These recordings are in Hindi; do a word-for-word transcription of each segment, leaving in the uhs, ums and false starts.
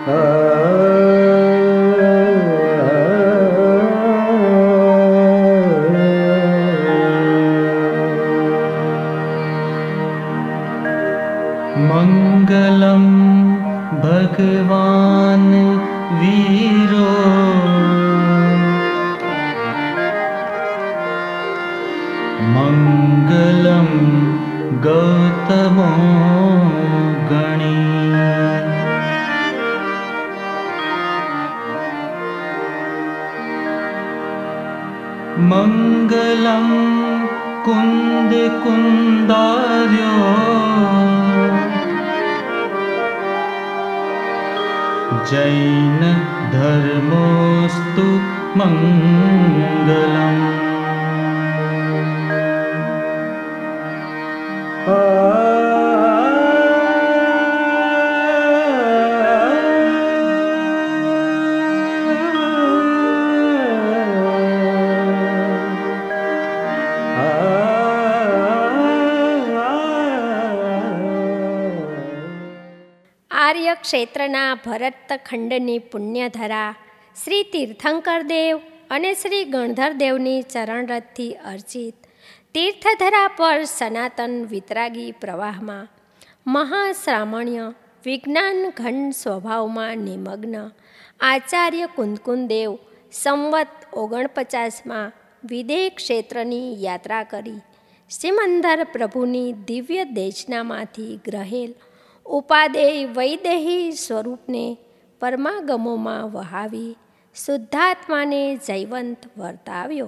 મંગલમ ભગવાન વીરો મંગલમ ગૌતમો ગણી મંગલમ કુંદ કુંદાર્યો જૈન ધર્મોસ્તુ મંગલમ. આર્ય ક્ષેત્રના ભરતખંડની પુણ્યધરા શ્રી તીર્થંકર દેવ અને શ્રી ગણધર દેવની ચરણરથથી અર્ચિત તીર્થધરા પર સનાતન વિતરાગી પ્રવાહમાં મહાશ્રામણ્ય વિજ્ઞાન ઘન સ્વભાવમાં નિમગ્ન આચાર્ય કુંદકુંદેવ સંવત ઓગણપચાસમાં વિદેહ ક્ષેત્રની યાત્રા કરી સિમંદર પ્રભુની દિવ્ય દેશનામાંથી ગ્रहेલ ઉપાદેય વૈદેહી સ્વરૂપને પરમાગમોમાં વહાવી શુદ્ધાત્માને જૈવંત વર્તાવ્યો.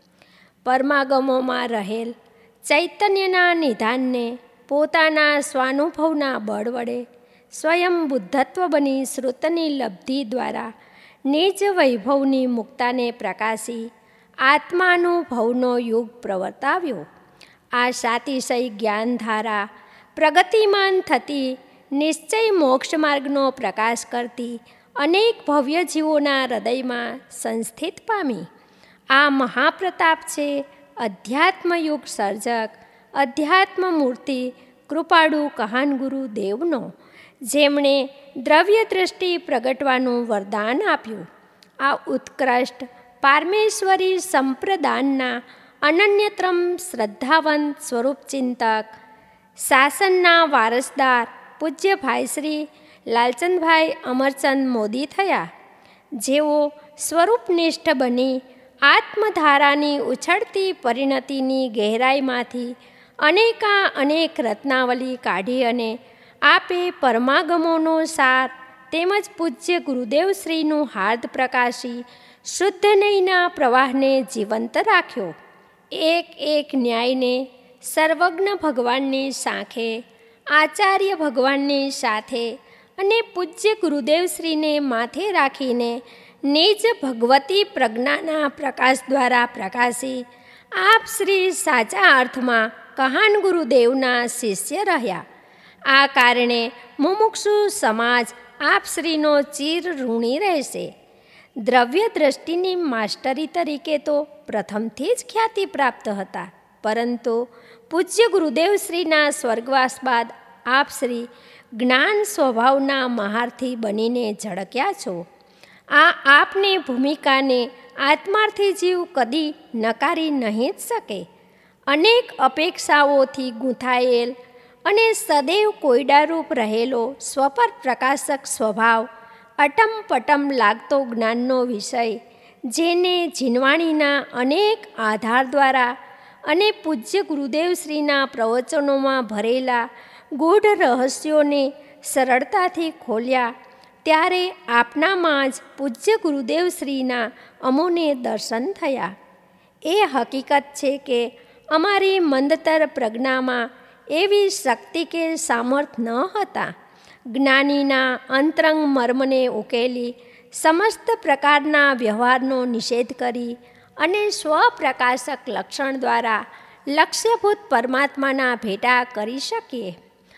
પરમાગમોમાં રહેલ ચૈતન્યના નિધાનને પોતાના સ્વાનુભવના બળ વડે સ્વયં બુદ્ધત્વ બની શ્રુતની લબ્ધિ દ્વારા નિજ વૈભવની મુક્તાને પ્રકાશી આત્માનુભવનો યુગ પ્રવર્તાવ્યો. આ સાતિશય જ્ઞાનધારા પ્રગતિમાન થતી નિશ્ચય મોક્ષ માર્ગનો પ્રકાશ કરતી અનેક ભવ્ય જીવોના હૃદયમાં સંસ્થિત પામી. આ મહાપ્રતાપ છે અધ્યાત્મયુગ સર્જક અધ્યાત્મ મૂર્તિ કૃપાળુ કહાનગુરુ દેવનો, જેમણે દ્રવ્ય દૃષ્ટિ પ્રગટવાનું વરદાન આપ્યું. આ ઉત્કૃષ્ટ પારમેશ્વરી સંપ્રદાનના અનન્યતમ શ્રદ્ધાવંત સ્વરૂપચિંતક શાસનના વારસદાર પૂજ્ય ભાઈ શ્રી લાલચંદભાઈ અમરચંદ મોદી થયા, જેઓ સ્વરૂપનિષ્ઠ બની આત્મધારાની ઉછળતી પરિણતિની ગહેરાઈમાંથી અનેકા અનેક રત્નાવલી કાઢી અને આપે પરમાગમોનો સાર તેમજ પૂજ્ય ગુરુદેવશ્રીનું હાર્દ પ્રકાશી શુદ્ધ નયના પ્રવાહને જીવંત રાખ્યો. એક એક ન્યાયને સર્વજ્ઞ ભગવાનની સાંખે આચાર્ય ભગવાનની સાથે અને પૂજ્ય ગુરુદેવશ્રીને માથે રાખીને નિજ ભગવતી પ્રજ્ઞાના પ્રકાશ દ્વારા પ્રકાશી આપ શ્રી સાચા અર્થમાં કહાન ગુરુદેવના શિષ્ય રહ્યા. આ કારણે મુમુક્ષુ સમાજ આપ શ્રીનો ચિર ઋણી રહેશે. દ્રવ્ય દ્રષ્ટિની માસ્ટરી તરીકે તો પ્રથમથી જ ખ્યાતિ પ્રાપ્ત હતા, પરંતુ પૂજ્ય ગુરુદેવશ્રીના સ્વર્ગવાસ બાદ આપ શ્રી જ્ઞાન સ્વભાવના મહારથી બનીને ઝળક્યા છો. આ આપની ભૂમિકાને આત્માર્થી જીવ કદી નકારી નહીં જ શકે. અનેક અપેક્ષાઓથી ગૂંથાયેલ અને સદૈવ કોયડારૂપ રહેલો સ્વપર પ્રકાશક સ્વભાવ અટમ પટમ લાગતો જ્ઞાનનો વિષય, જેને જીનવાણીના અનેક આધાર દ્વારા અને પૂજ્ય ગુરુદેવશ્રીના પ્રવચનોમાં ભરેલા ગૂઢ રહસ્યોને સરળતાથી ખોલ્યા, ત્યારે આપનામાં જ પૂજ્ય ગુરુદેવશ્રીના અમોને દર્શન થયા. એ હકીકત છે કે અમારી મંદતર પ્રજ્ઞામાં એવી શક્તિ કે સામર્થ ન હતા જ્ઞાનીના અંતરંગ મર્મને ઉકેલી સમસ્ત પ્રકારના વ્યવહારનો નિષેધ કરી અને સ્વપ્રકાશક લક્ષણ દ્વારા લક્ષ્યભૂત પરમાત્માના ભેટા કરી શકીએ.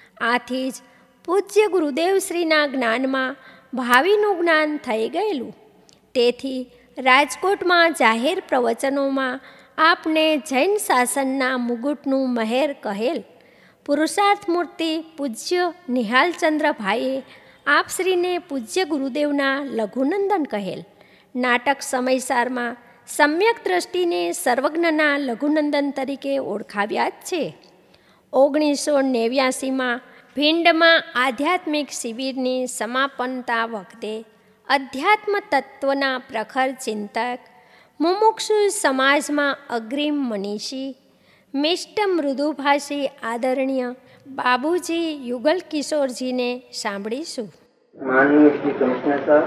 આથી જ પૂજ્ય ગુરુદેવશ્રીના જ્ઞાનમાં ભાવિનું જ્ઞાન થઈ ગયેલું. તેથી રાજકોટમાં જાહેર પ્રવચનોમાં આપને જૈન શાસનના મુગુટનું મહેર કહેલ પુરુષાર્થ મૂર્તિ પૂજ્ય નિહાલચંદ્રભાઈએ આપ શ્રીને પૂજ્ય ગુરુદેવના લઘુનંદન કહેલ નાટક સમયસારમાં સમ્યક દ્રષ્ટિને સર્વજ્ઞના લઘુનંદન તરીકે ઓળખાવ્યા જ છે. ઓગણીસો નેવ્યાસીમાં ભીંડમાં આધ્યાત્મિક શિબિરની સમાપનતા વખતે અધ્યાત્મ તત્વના પ્રખર ચિંતક, મુમુક્ષુ સમાજમાં અગ્રીમ મનીષી, મિષ્ટ મૃદુભાષી આદરણીય बाबूजी युगल किशोर जी ने सांभळीशुं. माननीय श्री कमिश्नर साहब,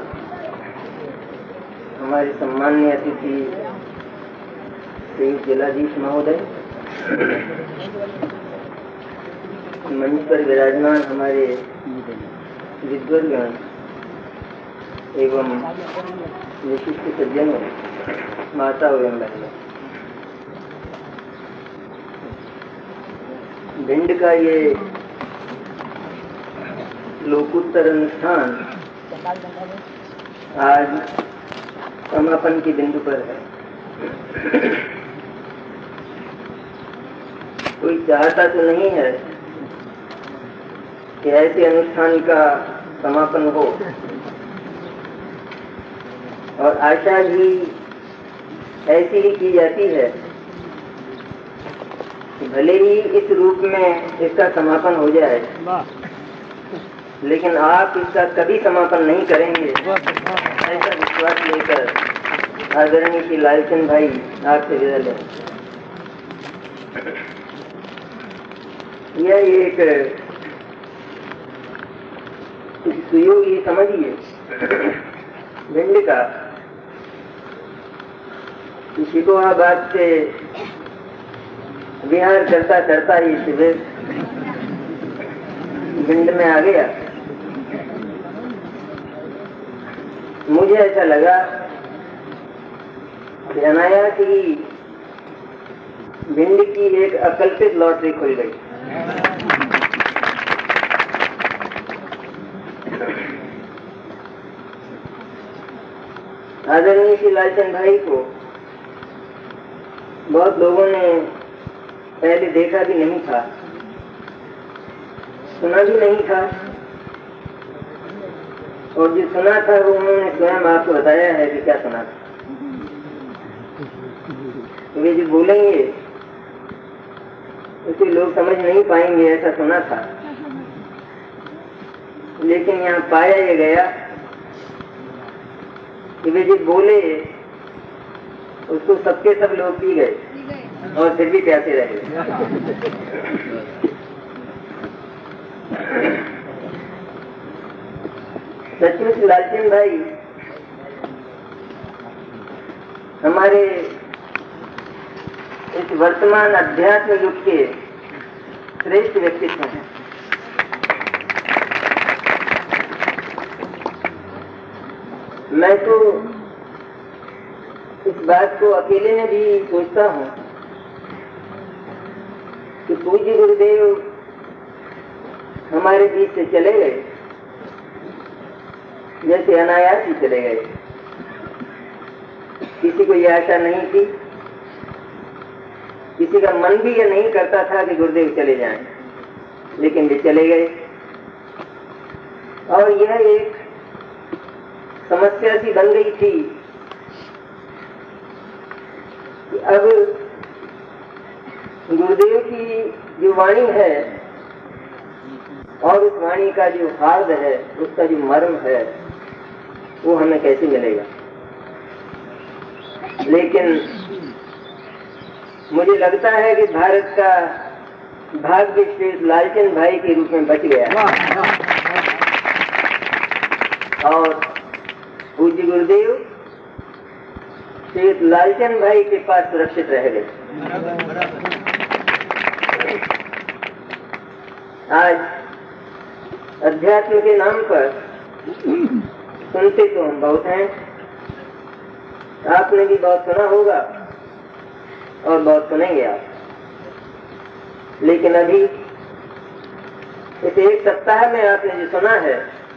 हमारे सम्माननीय अतिथि श्री जिलाधीश महोदय, मंच पर विराजमान हमारे विद्वद्गण एवं विशिष्ट सज्जनों, माता एवं बहनों, भिंड का ये लोकोत्तर अनुष्ठान आज समापन की बिंदु पर है. कोई चाहता तो नहीं है कि ऐसे अनुष्ठान का समापन हो, और आशा भी ऐसी ही की जाती है. भले ही इस रूप में इसका समापन हो जाए, लेकिन आप इसका कभी समापन नहीं करेंगे, ऐसा विश्वास लेकर आदरणीय श्री लालचंद भाई आपसे विदा लें. यह एक सुयोग ये समझिए भिंड का शिकोहाबाद से विहार करता करता ही शिविर भिंड में आ गया. मुझे ऐसा लगा कि अनायास ही भिंड की एक अकल्पित लॉटरी खुल गई. आदरणीय श्री लालचंद भाई को बहुत लोगों ने पहले देखा भी नहीं था, सुना भी नहीं था, और जो सुना था वो उन्होंने स्वयं आपको बताया है कि क्या सुना था. वे जो बोलेंगे उसे लोग समझ नहीं पाएंगे, ऐसा सुना था. लेकिन यहाँ पाया ये गया कि वे जो बोले उसको सबके सब लोग पी गए और फिर भी प्यासे रहे. सचमुच लालचंद भाई हमारे इस वर्तमान अध्यात्म युग के श्रेष्ठ व्यक्तित्व हैं. मैं तो इस बात को अकेले में भी सोचता हूँ कि पूज्य गुरुदेव हमारे बीच से चले गए जैसे अनायास ही चले गए. किसी को यह आशा नहीं थी, किसी का मन भी यह नहीं करता था कि गुरुदेव चले जाएं, लेकिन वे चले गए. और यह एक समस्या सी बन गई थी कि अब गुरुदेव की जो वाणी है और उस वाणी का जो हार्द है, उसका जो मर्म है, वो हमें कैसे मिलेगा. लेकिन मुझे लगता है कि भारत का भाग्य श्री लालचंद भाई के रूप में बच गया और पूज्य गुरुदेव श्री लालचंद भाई के पास सुरक्षित रह गए. आज अध्यात्म के नाम पर सुनते तो हम बहुत हैं, आपने भी बहुत सुना होगा और बहुत सुनेंगे आप. लेकिन अभी इस एक सप्ताह में आपने जो सुना है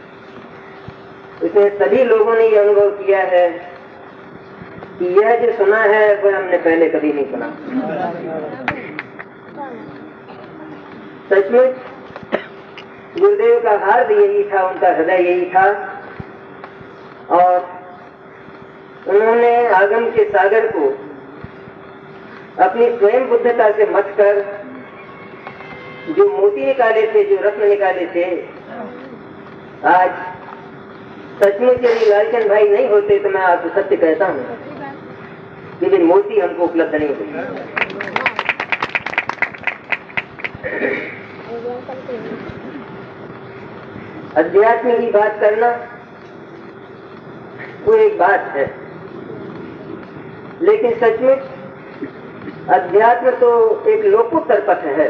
उसमें सभी लोगों ने ये अनुभव किया है कि यह जो सुना है वह हमने पहले कभी नहीं सुना. सचमुच गुरुदेव का हार्द यही था, उनका हृदय यही था। और उन्होंने आगम के सागर को अपनी स्वयं बुद्धता से मथ कर जो मोती निकाले थे, जो रत्न निकाले थे, आज सचमुच यदि लालचंद भाई नहीं होते तो मैं आपको सत्य कहता हूँ कि वे मोती हमको उपलब्ध नहीं होते। अध्यात्म की बात करना वो एक बात है, लेकिन सचमुच अध्यात्म तो एक लोकोत्तर पथ है,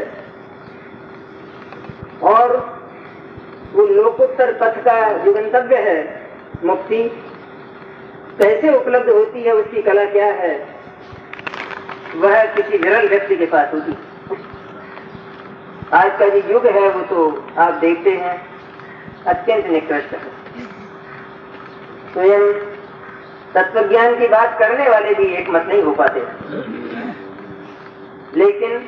और वो लोकोत्तर पथ का जो गंतव्य है, मुक्ति, कैसे उपलब्ध होती है, उसकी कला क्या है, वह किसी विरल व्यक्ति के पास होती। आज का जो युग है वो तो आप देखते हैं अत्यंत निकृष्ट है। स्वयं तत्वज्ञान की बात करने वाले भी एक मत नहीं हो पाते। लेकिन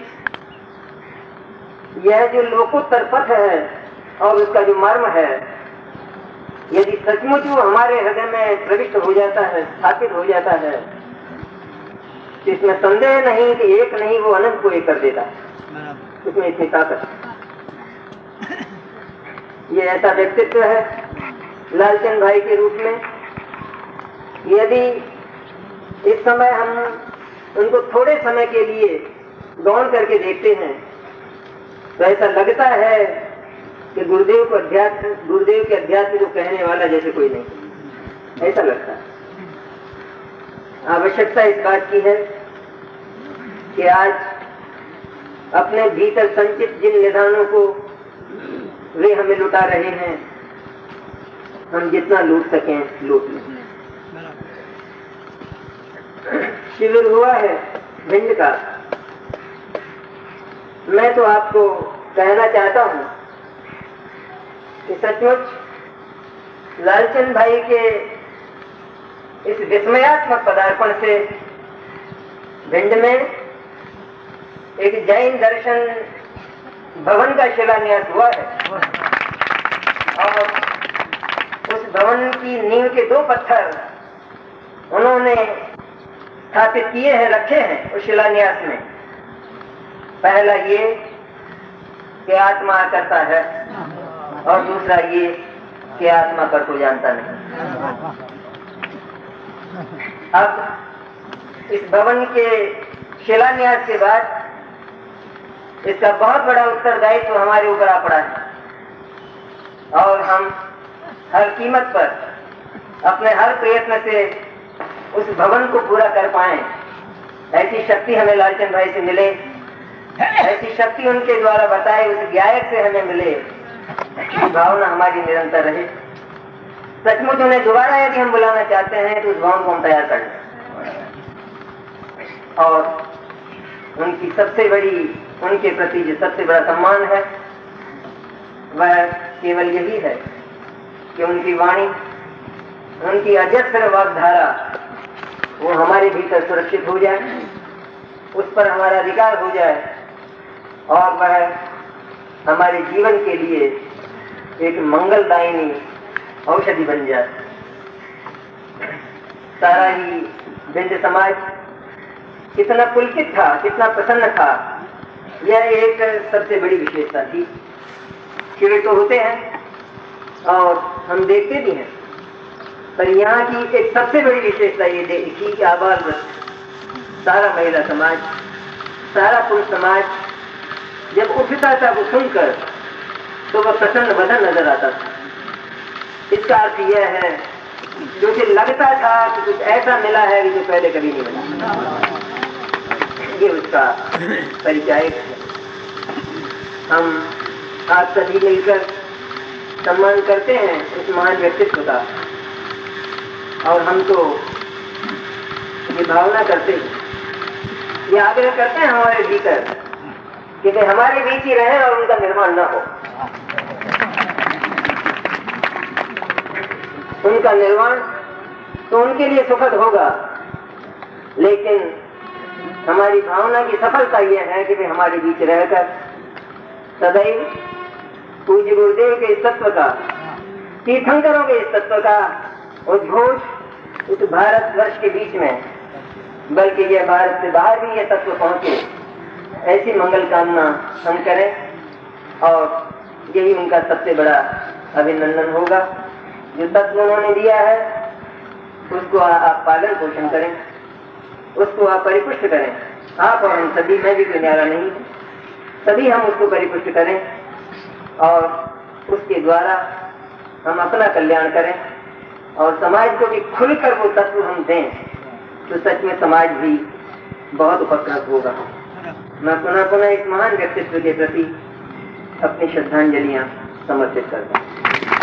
यह जो लोकोत्तर पथ है और उसका जो मर्म है, यदि सचमुच वो हमारे हृदय में प्रविष्ट हो जाता है, स्थापित हो जाता है, तो इसमें संदेह नहीं कि एक नहीं वो अनंत को एक कर देता है। उसमें इतनी ताकत। ये ऐसा व्यक्तित्व है लालचंद भाई के रूप में। यदि इस समय हम उनको थोड़े समय के लिए गौण करके देखते हैं तो ऐसा लगता है कि गुरुदेव को अध्यात्म, गुरुदेव के अध्यात्म को कहने वाला जैसे कोई नहीं, ऐसा लगता है। आवश्यकता इस बात की है कि आज अपने भीतर संचित जिन निधानों को वे हमें लुटा रहे हैं, हम जितना लूट सकें लूट लें। शिविर हुआ है भिंड का। मैं तो आपको कहना चाहता हूं कि सचमुच लालचंद भाई के इस विस्मयात्मक पदार्पण से भिंड में एक जैन दर्शन भवन का शिलान्यास हुआ है, और उस भवन की नींव के दो पत्थर उन्होंने स्थापित किए हैं, रखे हैं उस शिलान्यास में। पहला ये कि आत्मा करता है, और दूसरा ये कि आत्मा पर को जानता नहीं। अब इस भवन के शिलान्यास के बाद इसका बहुत बड़ा उत्तरदायित्व तो हमारे ऊपर आ पड़ा है, और हम हर कीमत पर अपने हर प्रयत्न से उस भवन को पूरा कर पाएं, ऐसी शक्ति हमें लालचंद भाई से मिले, ऐसी शक्ति उनके द्वारा बताए उस गायक से हमें मिले, भावना हमारी निरंतर रहे। सचमुच उन्हें दोबारा यदि हम बुलाना चाहते हैं तो उस भवन को हम तैयार कर लें, और उनकी सबसे बड़ी, उनके प्रति जो सबसे बड़ा सम्मान है वह केवल यही है कि उनकी वाणी, उनकी अजस्र वाग्धारा वो हमारे भीतर सुरक्षित हो जाए, उस पर हमारा अधिकार हो जाए, और वह हमारे जीवन के लिए एक मंगलदायिनी औषधि बन जाए। सारा ही भिंड समाज कितना पुलकित था, कितना प्रसन्न था, यह एक सबसे बड़ी विशेषता थी। शिविर तो होते हैं और हम देखते भी हैं, पर यहाँ की एक सबसे बड़ी विशेषता ये देखी कि आबाल वृद्ध, सारा महिला समाज, सारा पुरुष समाज जब उठता था वो सुनकर तो वह प्रसन्न बदन नजर आता था। इसका अर्थ यह है जो कि लगता था कि कुछ ऐसा मिला है कि जो पहले कभी नहीं मिला। ये उसका परिचायक है। हम आज सभी मिलकर सम्मान करते हैं इस महान व्यक्तित्व का, और हम तो ये भावना करते हैं, ये आग्रह करते हैं हमारे भीतर कि वे हमारे बीच ही रहें और उनका निर्माण न हो। उनका निर्माण तो उनके लिए सुखद होगा, लेकिन हमारी भावना की सफलता यह है कि वे हमारे बीच रहकर सदैव पूज्य गुरुदेव के इस तत्व का, तीर्थंकरों के इस तत्व का उद्घोष इस भारत वर्ष के बीच में, बल्कि यह भारत से बाहर भी यह तत्व पहुंचे, ऐसी मंगल कामना हम करें। और यही उनका सबसे बड़ा अभिनंदन होगा। जो तत्व उन्होंने दिया है उसको आप पालन पोषण करें, उसको आप परिपुष्ट करें। आप और हम सभी, मैं भी कोई न्यारा नहीं, सभी हम उसको परिपुष्ट करें और उसके द्वारा हम अपना कल्याण करें और समाज को भी खुलकर वो तत्व हम दें, तो सच में समाज भी बहुत उपकृत होगा। मैं पुनः पुनः इस महान व्यक्तित्व के प्रति अपनी श्रद्धांजलियां समर्पित करता हूं।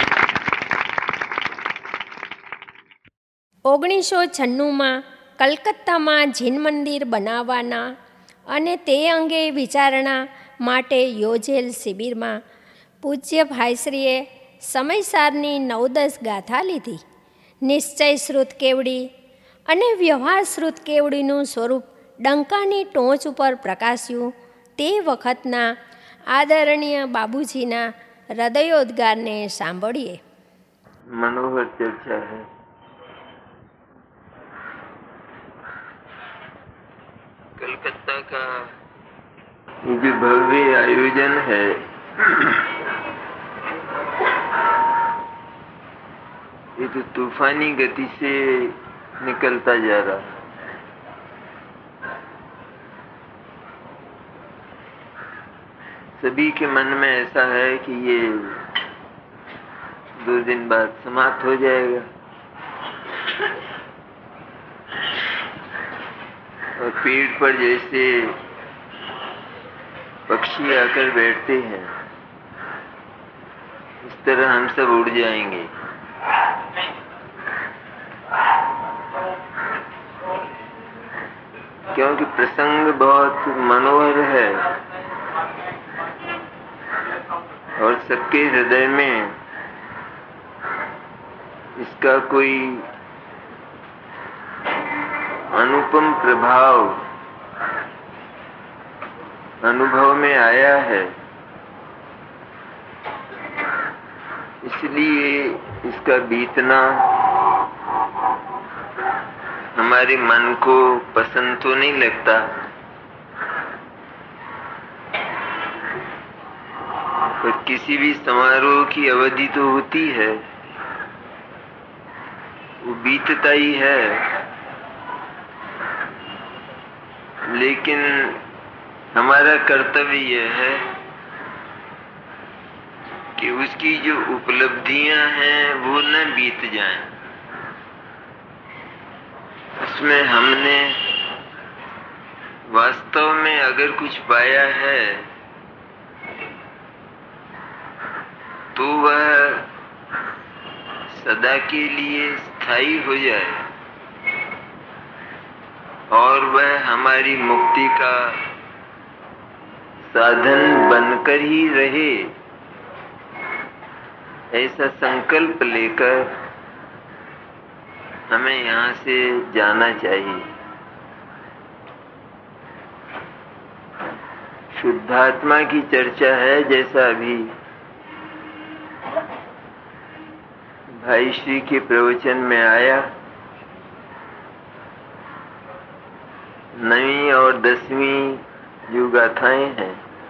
ઓગણીસો છન્નુંમાં કલકત્તામાં જીન મંદિર બનાવવાના અને તે અંગે વિચારણા માટે યોજેલ શિબિરમાં પૂજ્ય ભાઈશ્રીએ સમયસારની નવ દસ ગાથા લીધી. નિશ્ચય શ્રુત કેવડી અને વ્યવહાર શ્રુત કેવડીનું સ્વરૂપ ડંકાની ટોચ ઉપર પ્રકાશ્યું તે વખતના આદરણીય બાબુજીના હૃદયોદ્ગારને સાંભળીએ. मनोहर चर्चा है। कलकत्ता का ये जो भव्य आयोजन है, ये तो तूफानी गति से निकलता जा रहा है। सभी के मन में ऐसा है कि ये दो दिन बाद समाप्त हो जाएगा और पेड़ पर जैसे पक्षी आकर बैठते हैं, इस तरह हम सब उड़ जाएंगे। क्योंकि प्रसंग बहुत मनोहर है और सबके हृदय में इसका कोई अनुपम प्रभाव अनुभव में आया है, इसलिए इसका बीतना हमारे मन को पसंद तो नहीं लगता, पर किसी भी समारोह की अवधि तो होती है, वो बीतता ही है। लेकिन हमारा कर्तव्य यह है कि उसकी जो उपलब्धियां हैं वो न बीत जाएं। उसमें हमने वास्तव में अगर कुछ पाया है तो वह सदा के लिए स्थायी हो जाए और वह हमारी मुक्ति का साधन बनकर ही रहे, ऐसा संकल्प लेकर हमें यहाँ से जाना चाहिए। शुद्धात्मा की चर्चा है, जैसा अभी भाई श्री के प्रवचन में आया। नवीं और दसवीं जो गाथाएं हैं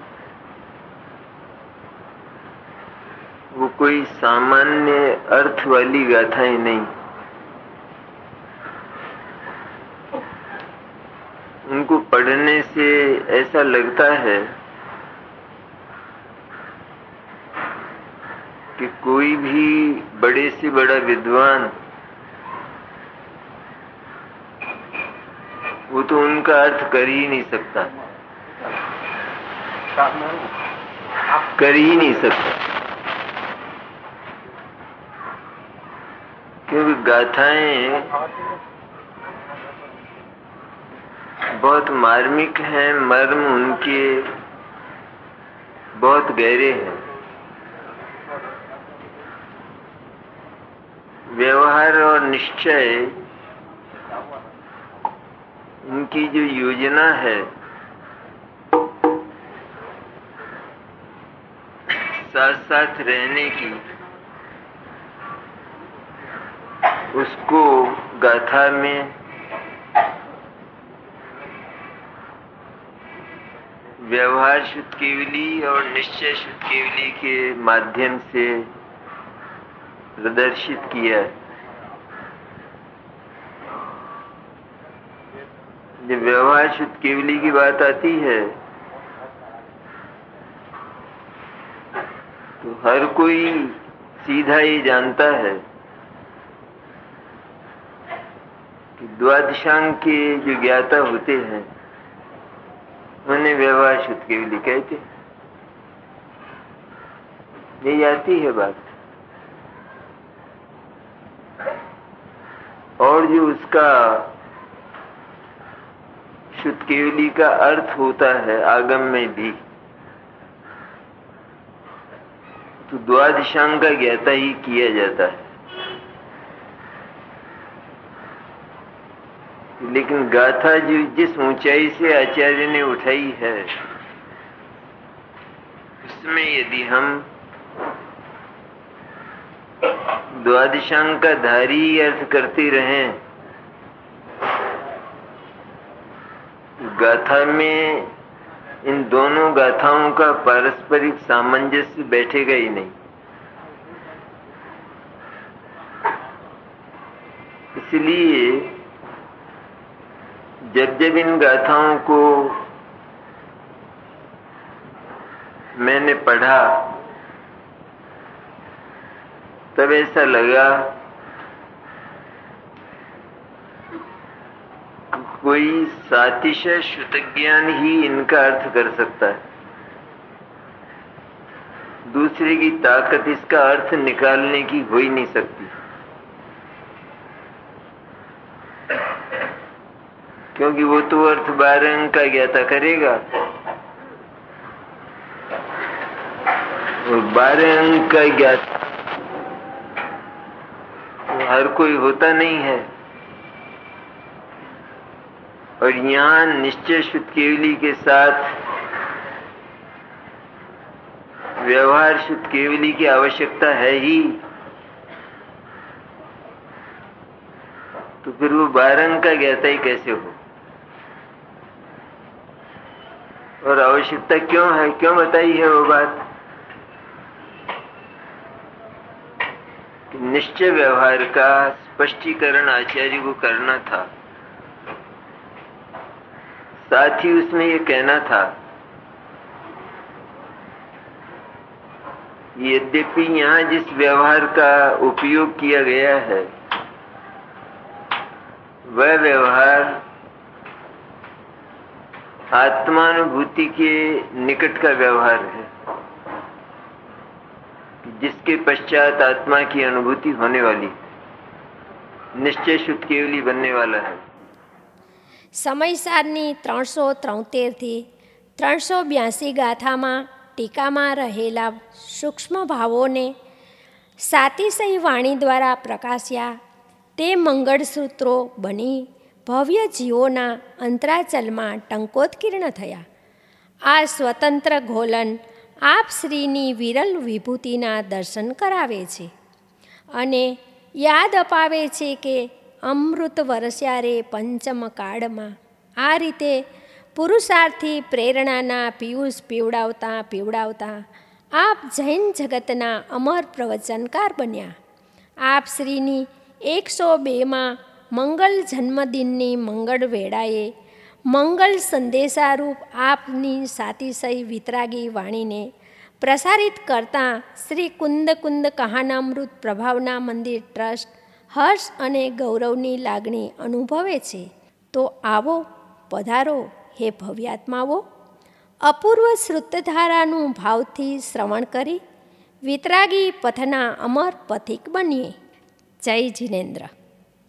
वो कोई सामान्य अर्थ वाली गाथाएं नहीं, उनको पढ़ने से ऐसा लगता है कि कोई भी बड़े से बड़ा विद्वान वो तो उनका अर्थ कर ही नहीं सकता, कर ही नहीं सकता, क्योंकि गाथाएं बहुत मार्मिक हैं, मर्म उनके बहुत गहरे हैं। व्यवहार और निश्चय उनकी जो योजना है साथ साथ रहने की, उसको गाथा में व्यवहार शुद्ध केवली और निश्चय शुद्ध केवली के माध्यम से प्रदर्शित किया। जब व्यवहार शुद्ध केवली की बात आती है तो हर कोई सीधा ये जानता है कि द्वादशांग के जो ज्ञाता होते हैं उन्हें व्यवहार शुद्ध केवली कहते। यही आती है बात। और जो उसका शुद्ध केवली का अर्थ होता है आगम में भी, तो द्वादशांग का ज्ञाता ही किया जाता है। लेकिन गाथा जो जिस ऊंचाई से आचार्य ने उठाई है, उसमें यदि हम द्वादशांग का धारी अर्थ करते रहें, गाथा में इन दोनों गाथाओं का पारस्परिक सामंजस्य बैठेगा ही नहीं। इसलिए जब जब इन गाथाओं को मैंने पढ़ा तब ऐसा लगा कोई सातिशय श्रुतज्ञान ही इनका अर्थ कर सकता है। दूसरे की ताकत इसका अर्थ निकालने की हो ही नहीं सकती, क्योंकि वो तो अर्थ बारह अंक का ज्ञाता करेगा और बारह अंक का ज्ञाता तो हर कोई होता नहीं है। और यहाँ निश्चय शुद्ध केवली के साथ व्यवहार शुद्ध केवली की आवश्यकता है ही, तो फिर वो बारह का ज्ञाता ही कैसे हो? और आवश्यकता क्यों है, क्यों बताई है वो बात? निश्चय व्यवहार का स्पष्टीकरण आचार्य को करना था। साथ ही उसमें ये कहना था यद्यपि यहाँ जिस व्यवहार का उपयोग किया गया है वह व्यवहार आत्मानुभूति के निकट का व्यवहार है, जिसके पश्चात आत्मा की अनुभूति होने वाली, निश्चय शुद्ध केवली बनने वाला है। સમયસારની ત્રણસો ત્રોતેરથી ત્રણસો બ્યાસી ગાથામાં ટીકામાં રહેલા સૂક્ષ્મ ભાવોને સાતિશય વાણી દ્વારા પ્રકાશ્યા તે મંગળસૂત્રો બની ભવ્ય જીવોના અંતરાચલમાં ટંકોત્કીર્ણ થયા. આ સ્વતંત્ર ઘોલન આપ શ્રીની વિરલ વિભૂતિના દર્શન કરાવે છે અને યાદ અપાવે છે કે અમૃત વરસ્યારે પંચમ કાળમાં આ રીતે પુરુષાર્થી પ્રેરણાના પિયુષ પીવડાવતા પીવડાવતા આપ જૈન જગતના અમર પ્રવચનકાર બન્યા. આપ શ્રીની એકસો બેમાં મંગલ જન્મદિનની મંગળ વેળાએ મંગલ સંદેશારૂપ આપની સાતિશય વિતરાગી વાણીને પ્રસારિત કરતાં શ્રી કુંદ કુંદ કહાનામૃત પ્રભાવના મંદિર ટ્રસ્ટ હર્ષ અને ગૌરવની લાગણી અનુભવે છે. તો આવો પધારો હે ભવ્યાત્માઓ, અપૂર્વ શ્રુતધારાનું ભાવથી શ્રવણ કરી વિતરાગી પથના અમર પથિક બનીએ. જય જિનેન્દ્ર.